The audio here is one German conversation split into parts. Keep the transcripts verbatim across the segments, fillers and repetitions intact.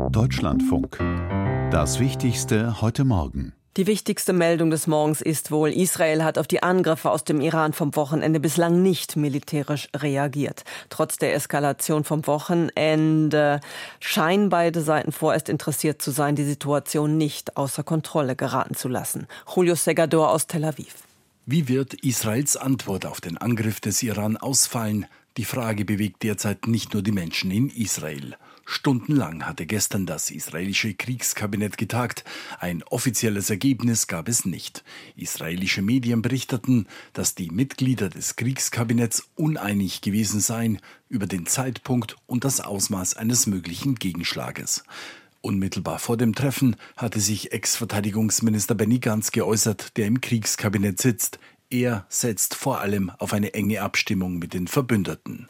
Deutschlandfunk. Das Wichtigste heute Morgen. Die wichtigste Meldung des Morgens ist wohl, Israel hat auf die Angriffe aus dem Iran vom Wochenende bislang nicht militärisch reagiert. Trotz der Eskalation vom Wochenende scheinen beide Seiten vorerst interessiert zu sein, die Situation nicht außer Kontrolle geraten zu lassen. Julio Segador aus Tel Aviv. Wie wird Israels Antwort auf den Angriff des Iran ausfallen? Die Frage bewegt derzeit nicht nur die Menschen in Israel. Stundenlang hatte gestern das israelische Kriegskabinett getagt. Ein offizielles Ergebnis gab es nicht. Israelische Medien berichteten, dass die Mitglieder des Kriegskabinetts uneinig gewesen seien über den Zeitpunkt und das Ausmaß eines möglichen Gegenschlages. Unmittelbar vor dem Treffen hatte sich Ex-Verteidigungsminister Benny Gantz geäußert, der im Kriegskabinett sitzt. Er setzt vor allem auf eine enge Abstimmung mit den Verbündeten.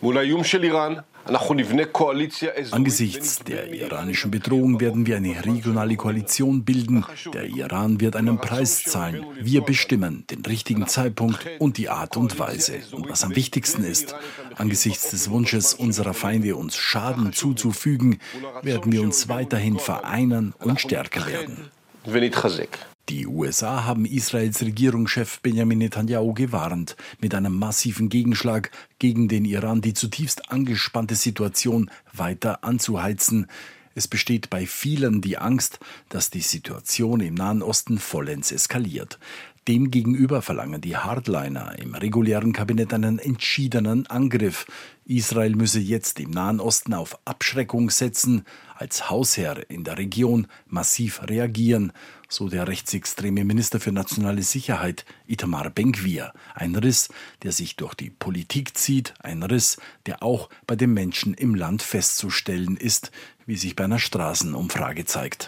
Angesichts der iranischen Bedrohung werden wir eine regionale Koalition bilden. Der Iran wird einen Preis zahlen. Wir bestimmen den richtigen Zeitpunkt und die Art und Weise. Und was am wichtigsten ist, angesichts des Wunsches unserer Feinde, uns Schaden zuzufügen, werden wir uns weiterhin vereinen und stärker werden. Die U S A haben Israels Regierungschef Benjamin Netanyahu gewarnt, mit einem massiven Gegenschlag gegen den Iran die zutiefst angespannte Situation weiter anzuheizen. Es besteht bei vielen die Angst, dass die Situation im Nahen Osten vollends eskaliert. Demgegenüber verlangen die Hardliner im regulären Kabinett einen entschiedenen Angriff. Israel müsse jetzt im Nahen Osten auf Abschreckung setzen, als Hausherr in der Region massiv reagieren, so der rechtsextreme Minister für nationale Sicherheit Itamar Ben-Gvir. Ein Riss, der sich durch die Politik zieht, ein Riss, der auch bei den Menschen im Land festzustellen ist, wie sich bei einer Straßenumfrage zeigt.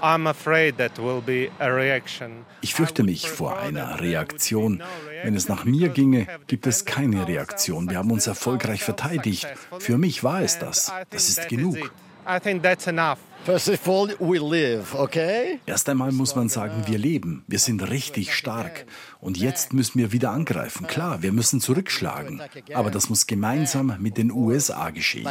Ich fürchte mich vor einer Reaktion. Wenn es nach mir ginge, gibt es keine Reaktion. Wir haben uns erfolgreich verteidigt. Für mich war es das. Das ist genug. Erst einmal muss man sagen, wir leben. Wir sind richtig stark. Und jetzt müssen wir wieder angreifen. Klar, wir müssen zurückschlagen. Aber das muss gemeinsam mit den U S A geschehen.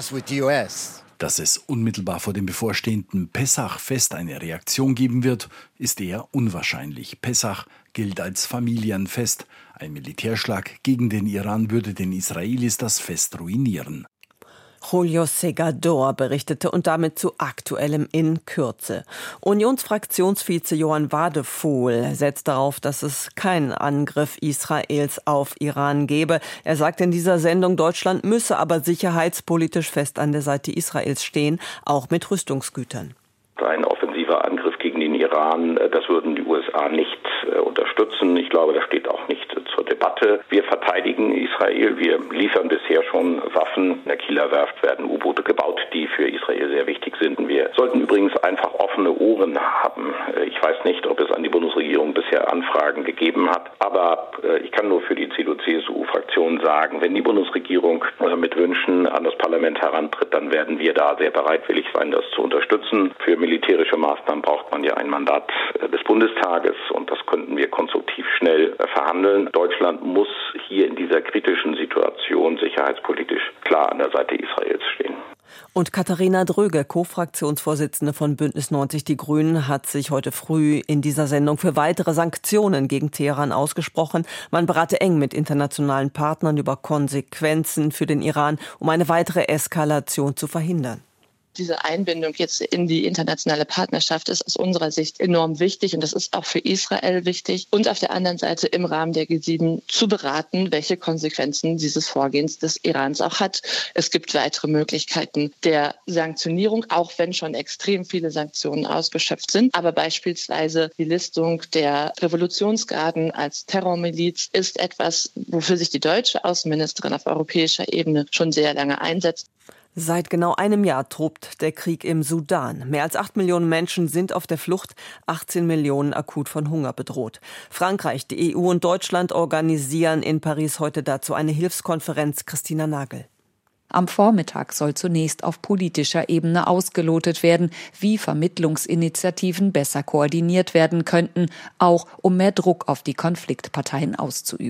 Dass es unmittelbar vor dem bevorstehenden Pessach-Fest eine Reaktion geben wird, ist eher unwahrscheinlich. Pessach gilt als Familienfest. Ein Militärschlag gegen den Iran würde den Israelis das Fest ruinieren. Julio Segador berichtete und damit zu Aktuellem in Kürze. Unionsfraktionsvize Johann Wadefuhl setzt darauf, dass es keinen Angriff Israels auf Iran gebe. Er sagt in dieser Sendung, Deutschland müsse aber sicherheitspolitisch fest an der Seite Israels stehen, auch mit Rüstungsgütern. Ein offensiver Angriff gegen den Iran, das würden die U S A nicht äh, unterstützen. Ich glaube, das steht auch nicht äh, zur Debatte. Wir verteidigen Israel. Wir liefern bisher schon Waffen. In der Kieler Werft werden U-Boote gebaut, die für Israel sehr wichtig sind. Wir sollten übrigens einfach offene Ohren haben. Äh, ich weiß nicht, ob es an die Bundesregierung bisher Anfragen gegeben hat. Aber äh, ich kann nur für die C D U-C S U-Fraktion sagen, wenn die Bundesregierung äh, mit Wünschen an das Parlament herantritt, dann werden wir da sehr bereitwillig sein, das zu unterstützen. Für militärische Maßnahmen braucht man ja ein Mandat des Bundestages und das könnten wir konstruktiv schnell verhandeln. Deutschland muss hier in dieser kritischen Situation sicherheitspolitisch klar an der Seite Israels stehen. Und Katharina Dröge, Co-Fraktionsvorsitzende von Bündnis neunzig Die Grünen, hat sich heute früh in dieser Sendung für weitere Sanktionen gegen Teheran ausgesprochen. Man berate eng mit internationalen Partnern über Konsequenzen für den Iran, um eine weitere Eskalation zu verhindern. Diese Einbindung jetzt in die internationale Partnerschaft ist aus unserer Sicht enorm wichtig und das ist auch für Israel wichtig. Und auf der anderen Seite im Rahmen der G sieben zu beraten, welche Konsequenzen dieses Vorgehens des Irans auch hat. Es gibt weitere Möglichkeiten der Sanktionierung, auch wenn schon extrem viele Sanktionen ausgeschöpft sind. Aber beispielsweise die Listung der Revolutionsgarden als Terrormiliz ist etwas, wofür sich die deutsche Außenministerin auf europäischer Ebene schon sehr lange einsetzt. Seit genau einem Jahr tobt der Krieg im Sudan. Mehr als acht Millionen Menschen sind auf der Flucht, achtzehn Millionen akut von Hunger bedroht. Frankreich, die E U und Deutschland organisieren in Paris heute dazu eine Hilfskonferenz. Christina Nagel. Am Vormittag soll zunächst auf politischer Ebene ausgelotet werden, wie Vermittlungsinitiativen besser koordiniert werden könnten, auch um mehr Druck auf die Konfliktparteien auszuüben.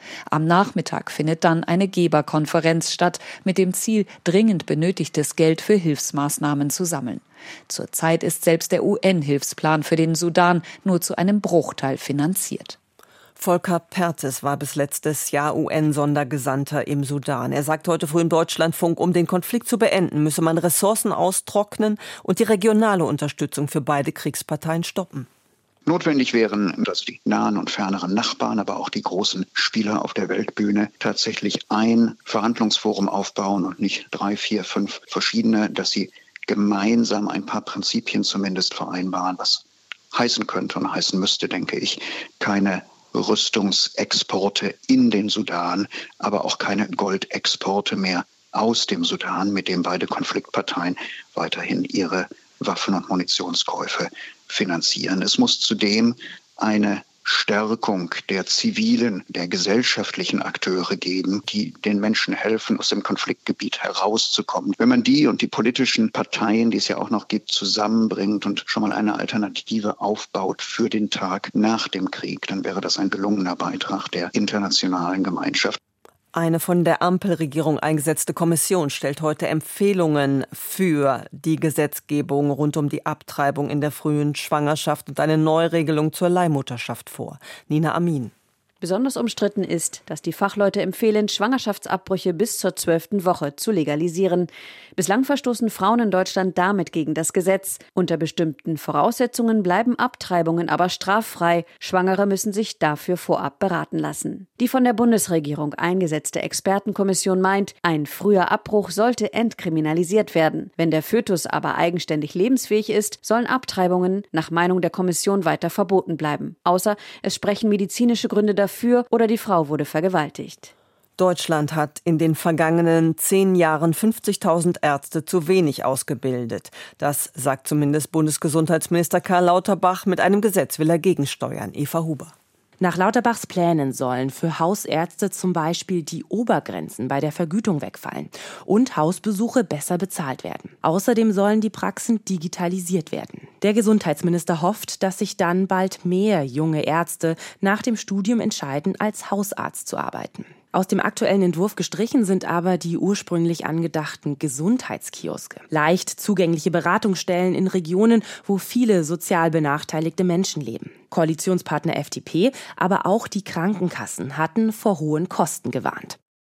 Am Nachmittag findet dann eine Geberkonferenz statt, mit dem Ziel, dringend benötigtes Geld für Hilfsmaßnahmen zu sammeln. Zurzeit ist selbst der U N-Hilfsplan für den Sudan nur zu einem Bruchteil finanziert. Volker Perthes war bis letztes Jahr U N-Sondergesandter im Sudan. Er sagt heute früh im Deutschlandfunk, um den Konflikt zu beenden, müsse man Ressourcen austrocknen und die regionale Unterstützung für beide Kriegsparteien stoppen. Notwendig wären, dass die nahen und ferneren Nachbarn, aber auch die großen Spieler auf der Weltbühne tatsächlich ein Verhandlungsforum aufbauen und nicht drei, vier, fünf verschiedene, dass sie gemeinsam ein paar Prinzipien zumindest vereinbaren, was heißen könnte und heißen müsste, denke ich, keine Rüstungsexporte in den Sudan, aber auch keine Goldexporte mehr aus dem Sudan, mit dem beide Konfliktparteien weiterhin ihre Waffen- und Munitionskäufe finanzieren. Es muss zudem eine Stärkung der zivilen, der gesellschaftlichen Akteure geben, die den Menschen helfen, aus dem Konfliktgebiet herauszukommen. Wenn man die und die politischen Parteien, die es ja auch noch gibt, zusammenbringt und schon mal eine Alternative aufbaut für den Tag nach dem Krieg, dann wäre das ein gelungener Beitrag der internationalen Gemeinschaft. Eine von der Ampelregierung eingesetzte Kommission stellt heute Empfehlungen für die Gesetzgebung rund um die Abtreibung in der frühen Schwangerschaft und eine Neuregelung zur Leihmutterschaft vor. Nina Amin. Besonders umstritten ist, dass die Fachleute empfehlen, Schwangerschaftsabbrüche bis zur zwölften Woche zu legalisieren. Bislang verstoßen Frauen in Deutschland damit gegen das Gesetz. Unter bestimmten Voraussetzungen bleiben Abtreibungen aber straffrei. Schwangere müssen sich dafür vorab beraten lassen. Die von der Bundesregierung eingesetzte Expertenkommission meint, ein früher Abbruch sollte entkriminalisiert werden. Wenn der Fötus aber eigenständig lebensfähig ist, sollen Abtreibungen nach Meinung der Kommission weiter verboten bleiben. Außer es sprechen medizinische Gründe dafür, Für oder die Frau wurde vergewaltigt. Deutschland hat in den vergangenen zehn Jahren fünfzigtausend Ärzte zu wenig ausgebildet. Das sagt zumindest Bundesgesundheitsminister Karl Lauterbach. Mit einem Gesetz will er gegensteuern. Eva Huber. Nach Lauterbachs Plänen sollen für Hausärzte zum Beispiel die Obergrenzen bei der Vergütung wegfallen und Hausbesuche besser bezahlt werden. Außerdem sollen die Praxen digitalisiert werden. Der Gesundheitsminister hofft, dass sich dann bald mehr junge Ärzte nach dem Studium entscheiden, als Hausarzt zu arbeiten. Aus dem aktuellen Entwurf gestrichen sind aber die ursprünglich angedachten Gesundheitskioske. Leicht zugängliche Beratungsstellen in Regionen, wo viele sozial benachteiligte Menschen leben. Koalitionspartner F D P, aber auch die Krankenkassen hatten vor hohen Kosten gewarnt.